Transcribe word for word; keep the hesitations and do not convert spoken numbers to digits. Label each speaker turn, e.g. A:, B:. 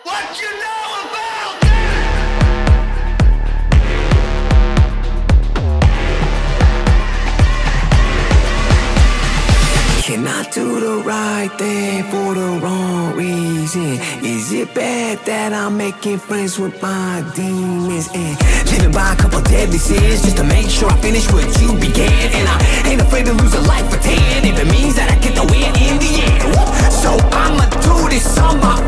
A: What you know about Can I do the right thing for the wrong reason? Is it bad that I'm making friends with my demons and living by a couple deadly sins just to make sure I finish what you began? And I ain't afraid to lose a life for ten if it means that I get the win in the end. So I'ma do this on my